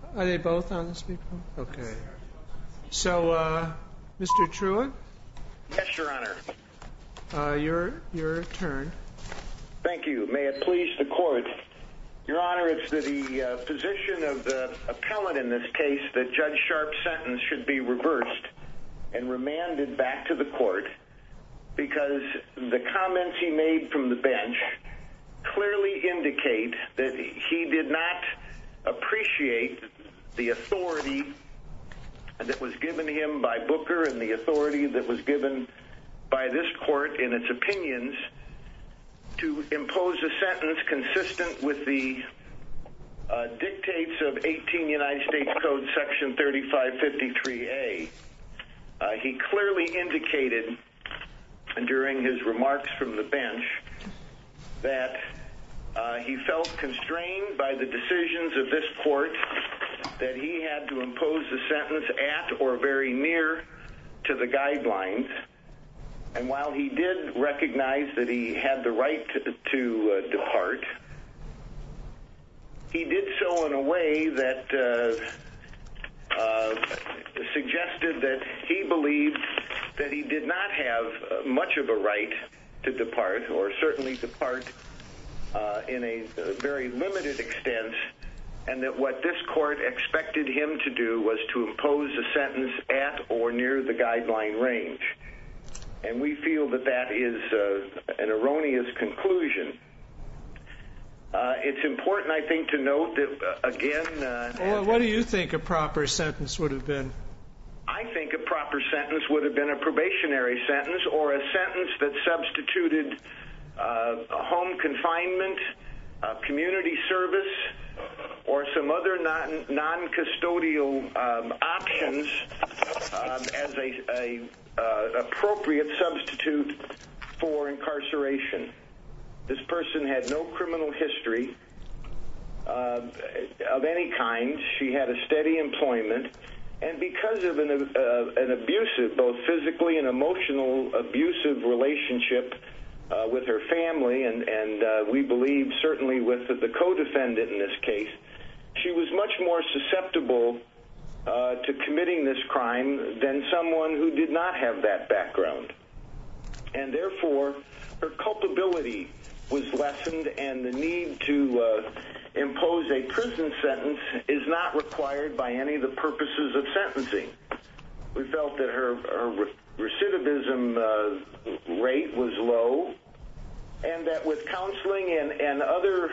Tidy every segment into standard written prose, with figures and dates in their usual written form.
Are they both on the speakerphone? Okay. So, Mr. Truitt? Yes, Your Honor. Your turn. Thank you. May it please the Court. Your Honor, it's the position of the appellant in this case that Judge Sharp's sentence should be reversed and remanded back to the Court because the comments he made from the bench clearly indicate that he did not appreciate the authority that was given him by Booker and the authority that was given by this Court in its opinions to impose a sentence consistent with the dictates of 18 United States Code Section 3553A. He clearly indicated during his remarks from the bench that he felt constrained by the decisions of this Court that he had to impose the sentence at or very near to the guidelines. And while he did recognize that he had the right to depart, he did so in a way that suggested that he believed that he did not have much of a right to depart, or certainly depart in a very limited extent, and that what this Court expected him to do was to impose a sentence at or near the guideline range. And we feel that that is an erroneous conclusion. It's important, I think, to note that, again... what do you think a proper sentence would have been? I think a proper sentence would have been a probationary sentence or a sentence that substituted home confinement, community service, or some other non-custodial options as a appropriate substitute for incarceration. This person had no criminal history of any kind. She had a steady employment. And because of an abusive, both physically and emotional abusive relationship with her family, and we believe certainly with the co-defendant in this case, she was much more susceptible to committing this crime than someone who did not have that background. And therefore, her culpability was lessened, and the need to impose a prison sentence is not required by any of the purposes of sentencing. We felt that her recidivism rate was low, and that with counseling and other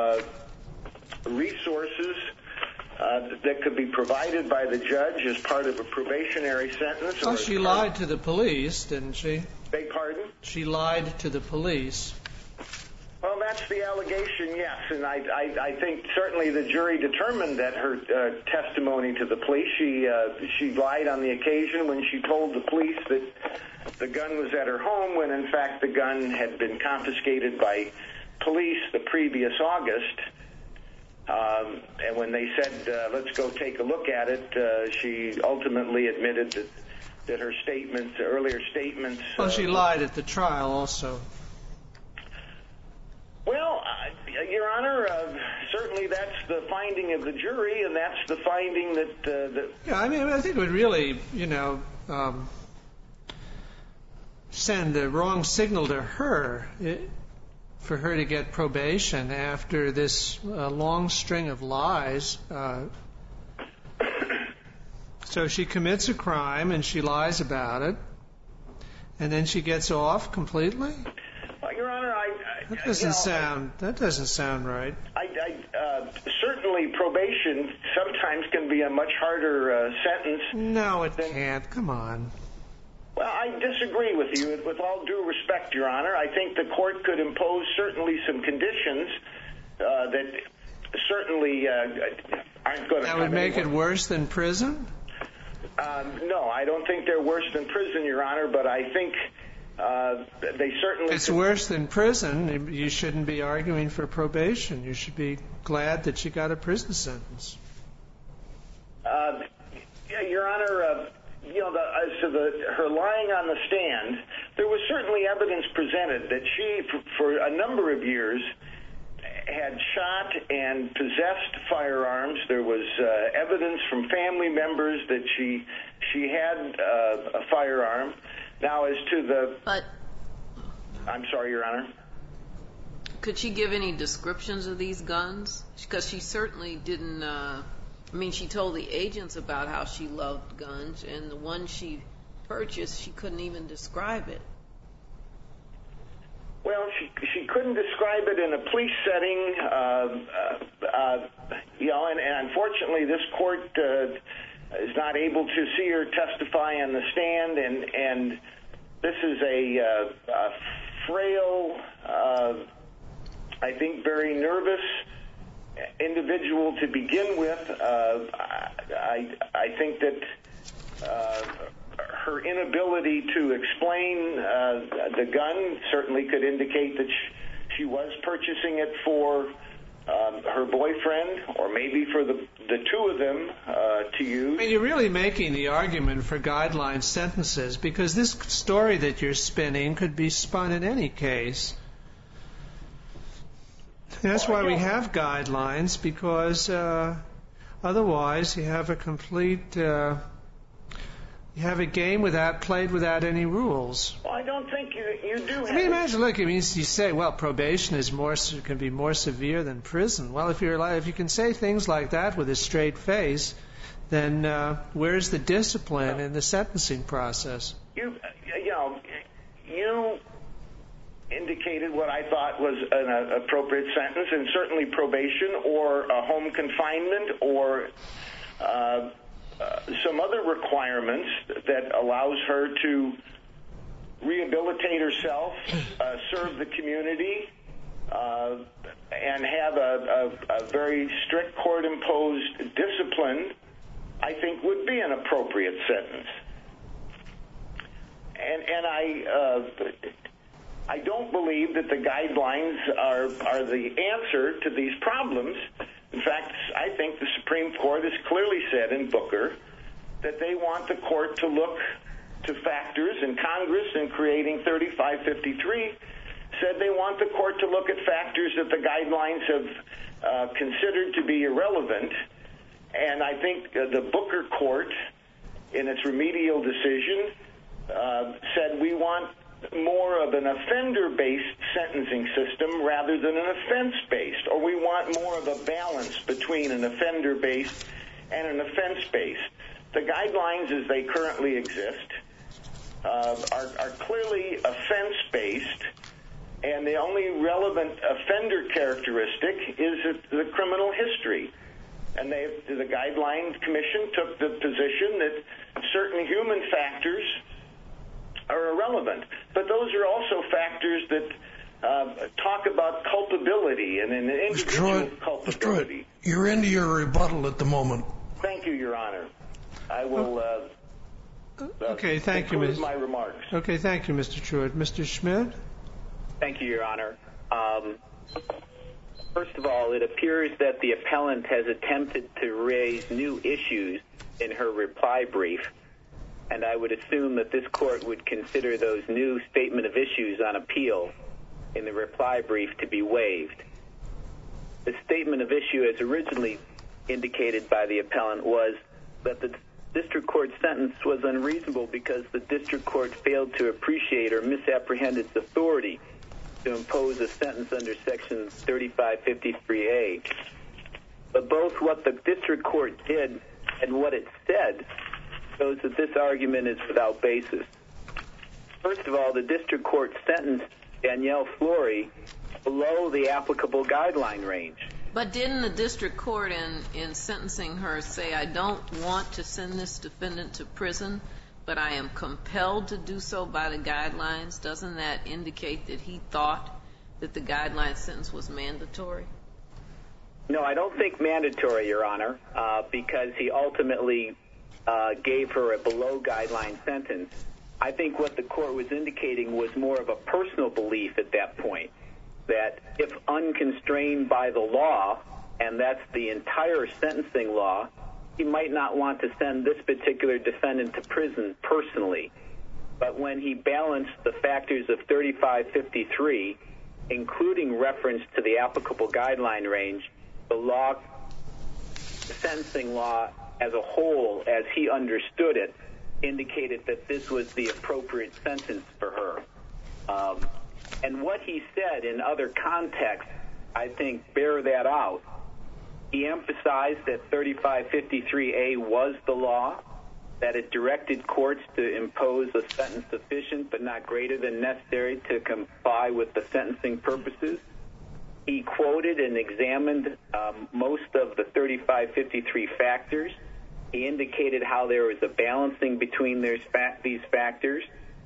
resources that could be provided by the judge as part of a probationary sentence... Well, she lied to the police, didn't she? Beg pardon? She lied to the police. Well, that's the allegation, yes, and I think certainly the jury determined that her testimony to the police, she lied on the occasion when she told the police that the gun was at her home, when in fact the gun had been confiscated by police the previous August. And when they said, let's go take a look at it, she ultimately admitted that her statements, earlier statements... Well, she lied at the trial also. Well, Your Honor, certainly that's the finding of the jury, and that's the finding that... Yeah, I mean, I think it would really, send the wrong signal to her for her to get probation after this long string of lies. So she commits a crime and she lies about it, and then she gets off completely? Well, Your Honor, that doesn't sound right. Certainly probation sometimes can be a much harder sentence. No, it can't. Come on. Well, I disagree with you. With all due respect, Your Honor, I think the court could impose certainly some conditions that certainly aren't going to... That would make it worse than prison? No, I don't think they're worse than prison, Your Honor, but I think they certainly... It's worse than prison. You shouldn't be arguing for probation. You should be glad that she got a prison sentence. Your Honor, as to her lying on the stand, there was certainly evidence presented that she, for a number of years, had shot and possessed firearms. There was evidence from family members that she had a firearm. Now, as to the... But... I'm sorry, Your Honor. Could she give any descriptions of these guns? Because she certainly didn't... she told the agents about how she loved guns, and the one she purchased, she couldn't even describe it. Well, she couldn't describe it in a police setting, and unfortunately this court is not able to see her testify on the stand, and this is a frail, I think very nervous individual to begin with. I think that her inability to explain the gun certainly could indicate that she was purchasing it for her boyfriend, or maybe for the two of them to use. You're really making the argument for guideline sentences, because this story that you're spinning could be spun in any case. That's why we have guidelines, because otherwise you have a complete... you have a game played without any rules. Well, I don't think you do. Imagine, you say, well, probation can be more severe than prison. Well, if you can say things like that with a straight face, then where's the discipline in the sentencing process? You indicated what I thought was an appropriate sentence, and certainly probation or a home confinement or some other requirements that allows her to rehabilitate herself, serve the community, and have a very strict court-imposed discipline, I think would be an appropriate sentence. And I don't believe that the guidelines are the answer to these problems. In fact, I think the Supreme Court has clearly said in Booker that they want the court to look to factors, and Congress, in creating 3553, said they want the court to look at factors that the guidelines have considered to be irrelevant. And I think the Booker court, in its remedial decision, said we want more of an offender-based sentencing system rather than an offense-based, or we want more of a balance between an offender-based and an offense-based. The guidelines as they currently exist are clearly offense-based, and the only relevant offender characteristic is the criminal history. And the Guidelines Commission took the position that certain human factors are irrelevant. But those are also factors that talk about culpability and an individual culpability. Mr. Truitt, you're into your rebuttal at the moment. Thank you, Your Honor. I will conclude my remarks. Okay, thank you, Mr. Truitt. Mr. Schmidt? Thank you, Your Honor. First of all, it appears that the appellant has attempted to raise new issues in her reply brief, and I would assume that this court would consider those new statement of issues on appeal in the reply brief to be waived. The statement of issue as originally indicated by the appellant was that the district court sentence was unreasonable because the district court failed to appreciate or misapprehend its authority to impose a sentence under Section 3553A. But both what the district court did and what it said shows that this argument is without basis. First of all, the district court sentenced Danielle Flory below the applicable guideline range. But didn't the district court in sentencing her say, I don't want to send this defendant to prison, but I am compelled to do so by the guidelines? Doesn't that indicate that he thought that the guideline sentence was mandatory? No, I don't think mandatory, Your Honor, because he ultimately gave her a below-guideline sentence. I think what the court was indicating was more of a personal belief at that point, that if unconstrained by the law, and that's the entire sentencing law, he might not want to send this particular defendant to prison personally. But when he balanced the factors of 3553 including reference to the applicable guideline range, the sentencing law as a whole, as he understood it, indicated that this was the appropriate sentence for her. And what he said in other contexts, I think, bear that out. He emphasized that 3553A was the law, that it directed courts to impose a sentence sufficient but not greater than necessary to comply with the sentencing purposes. He quoted and examined most of the 3553 factors. He indicated how there was a balancing between these factors.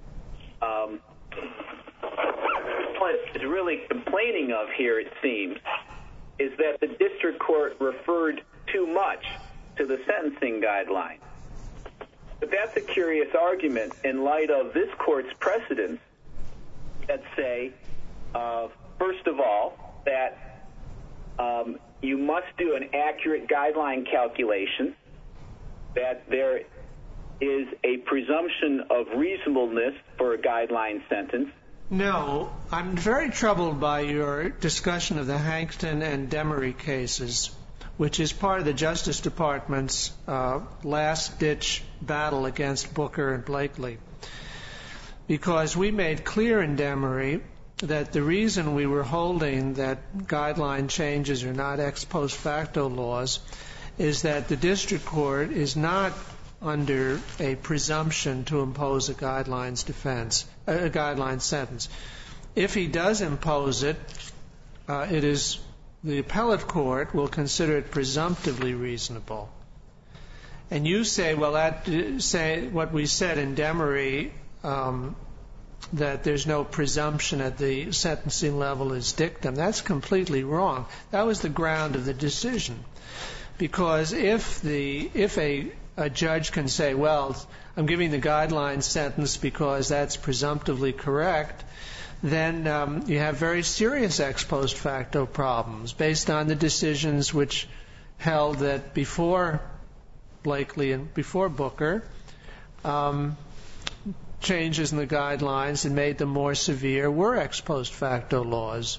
What is really complaining of here, it seems, is that the district court referred too much to the sentencing guidelines. But that's a curious argument in light of this court's precedents that say, first of all, that you must do an accurate guideline calculation, that there is a presumption of reasonableness for a guideline sentence. No, I'm very troubled by your discussion of the Hankton and Demery cases, which is part of the Justice Department's last-ditch battle against Booker and Blakely. Because we made clear in Demery that the reason we were holding that guideline changes are not ex post facto laws is that the district court is not under a presumption to impose a guideline sentence. If he does impose it, it is the appellate court will consider it presumptively reasonable. And you say, well, say what we said in Demery, that there's no presumption at the sentencing level is dictum. That's completely wrong. That was the ground of the decision. Because if a judge can say, well, I'm giving the guideline sentence because that's presumptively correct, then you have very serious ex post facto problems based on the decisions which held that before Blakely and before Booker, changes in the guidelines and made them more severe were ex post facto laws.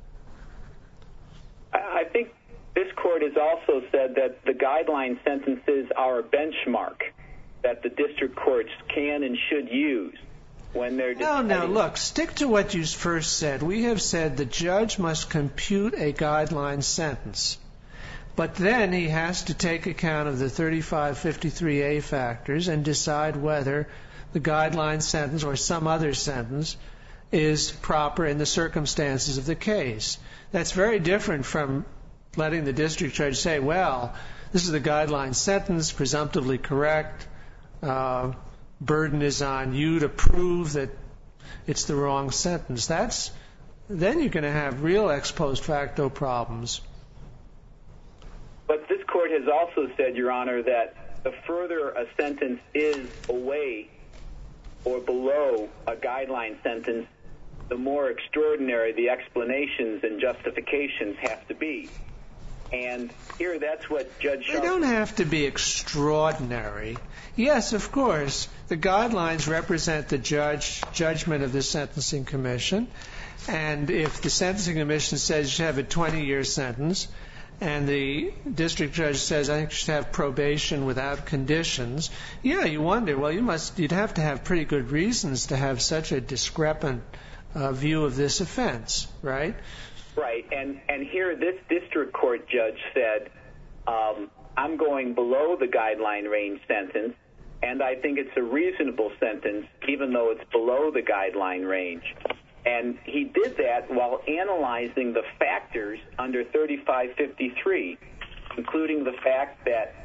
I think this court has also said that the guideline sentences are a benchmark that the district courts can and should use when they're deciding. No, look, stick to what you first said. We have said the judge must compute a guideline sentence, but then he has to take account of the 3553A factors and decide whether the guideline sentence or some other sentence is proper in the circumstances of the case. That's very different from letting the district judge say, well, this is the guideline sentence, presumptively correct. Burden is on you to prove that it's the wrong sentence. Then you're going to have real ex post facto problems. But this court has also said, Your Honor, that the further a sentence is away or below a guideline sentence, the more extraordinary the explanations and justifications have to be. And here, that's what Judge Sharp... They don't have to be extraordinary. Yes, of course, the guidelines represent the judgment of the Sentencing Commission. And if the Sentencing Commission says you should have a 20-year sentence, and the district judge says, I think you should have probation without conditions, yeah, you wonder, well, you'd have to have pretty good reasons to have such a discrepant view of this offense, right? Right, and here this district court judge said, I'm going below the guideline range sentence, and I think it's a reasonable sentence, even though it's below the guideline range. And he did that while analyzing the factors under 3553, including the fact that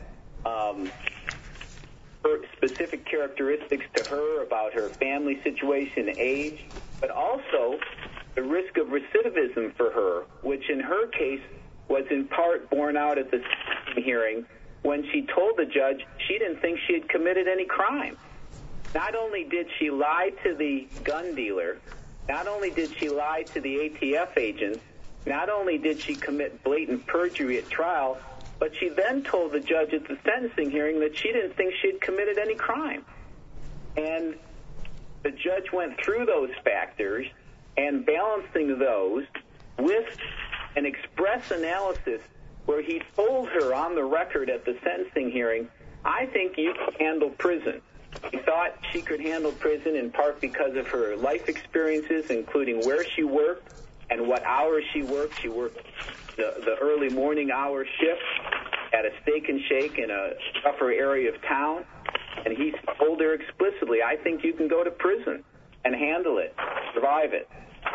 her specific characteristics to her about her family situation, age, but also the risk of recidivism for her, which in her case was in part borne out at the hearing when she told the judge she didn't think she had committed any crime. Not only did she lie to the gun dealer, not only did she lie to the ATF agent, not only did she commit blatant perjury at trial, but she then told the judge at the sentencing hearing that she didn't think she had committed any crime. And the judge went through those factors and balancing those with an express analysis where he told her on the record at the sentencing hearing, I think you can handle prison. He thought she could handle prison in part because of her life experiences, including where she worked and what hours she worked. She worked the early morning hour shift at a Steak and Shake in a rougher area of town. And he told her explicitly, I think you can go to prison and handle it, survive it.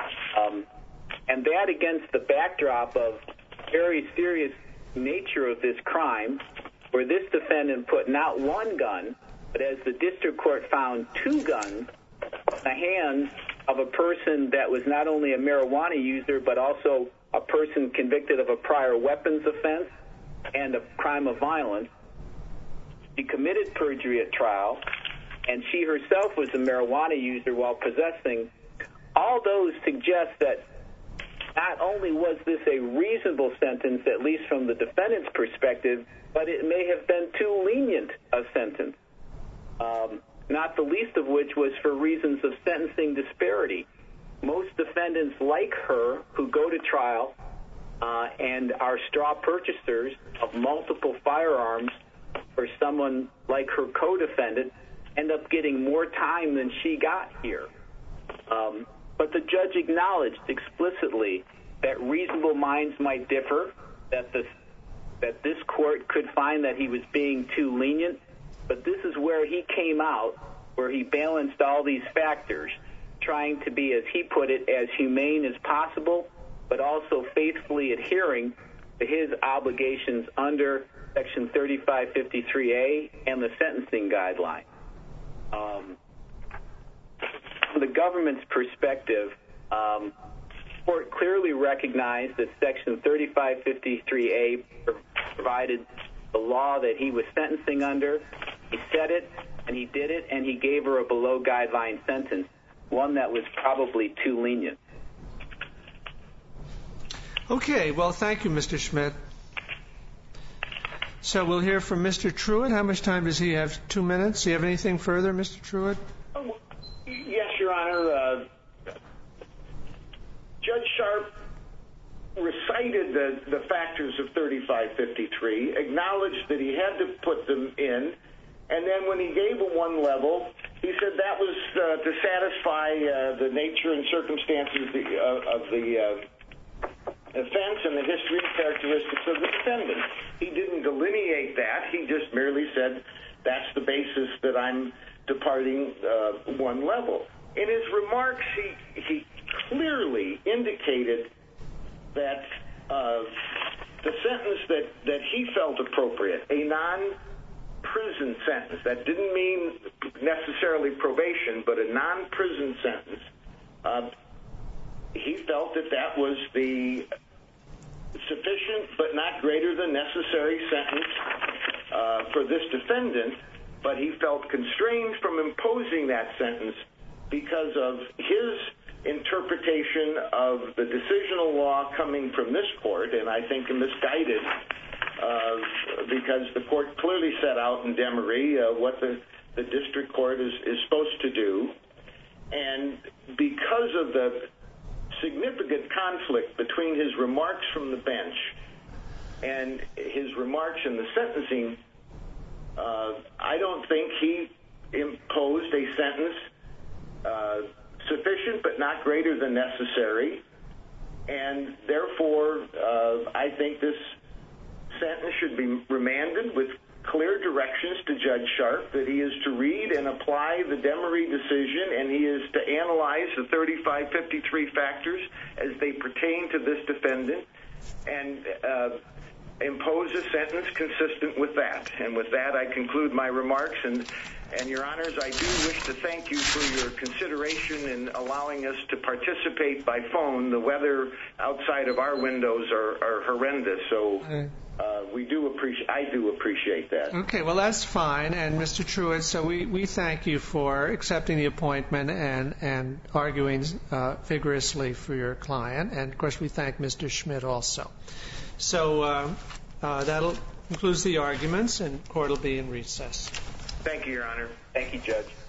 And that against the backdrop of very serious nature of this crime, where this defendant put not one gun, but as the district court found, 2 guns in the hands of a person that was not only a marijuana user, but also a person convicted of a prior weapons offense and a crime of violence. She committed perjury at trial, and she herself was a marijuana user while possessing. All those suggest that not only was this a reasonable sentence, at least from the defendant's perspective, but it may have been too lenient a sentence, not the least of which was for reasons of sentencing disparity. Most defendants like her who go to trial and are straw purchasers of multiple firearms for someone like her co-defendant end up getting more time than she got here. But the judge acknowledged explicitly that reasonable minds might differ, that this court could find that he was being too lenient, but this is where he came out, where he balanced all these factors, trying to be, as he put it, as humane as possible, but also faithfully adhering to his obligations under Section 3553A and the sentencing guideline. From the government's perspective, the court clearly recognized that Section 3553A provided the law that he was sentencing under. He said it, and he did it, and he gave her a below-guideline sentence, one that was probably too lenient. Okay, well, thank you, Mr. Schmidt. So we'll hear from Mr. Truitt. How much time does he have? 2 minutes? Do you have anything further, Mr. Truitt? Yes, Your Honor. Judge Sharp recited the factors of 3553, acknowledged that he had to put them in, and then when he gave a 1 level, he said that was to satisfy the nature and circumstances of the offense and the history and characteristics of the defendant. He didn't delineate that. He just merely said, that's the basis that I'm departing 1 level. In his remarks, he clearly indicated that the sentence that he felt appropriate, a non-prison sentence, that didn't mean necessarily probation, but a non-prison sentence, he felt that was the sufficient but not greater than necessary sentence for this defendant, but he felt constrained from imposing that sentence because of his interpretation of the decisional law coming from this court, and I think misguided because the court clearly set out in Demery what the district court is supposed to do, and because of the significant conflict between his remarks from the bench and his remarks in the sentencing, I don't think he imposed a sentence sufficient but not greater than necessary, and therefore I think this sentence should be remanded with clear directions to Judge Sharp that he is to read and apply the Demery decision, and he is to analyze the 3553 factors as they pertain to this defendant and impose a sentence consistent with that. And with that, I conclude my remarks. And Your Honors, I do wish to thank you for your consideration in allowing us to participate by phone. The weather outside of our windows are horrendous, so I do appreciate that. Okay, well, that's fine. And Mr. Truitt, so we thank you for accepting the appointment and arguing vigorously for your client. And, of course, we thank Mr. Schmidt also. So that concludes the arguments, and court will be in recess. Thank you, Your Honor. Thank you, Judge.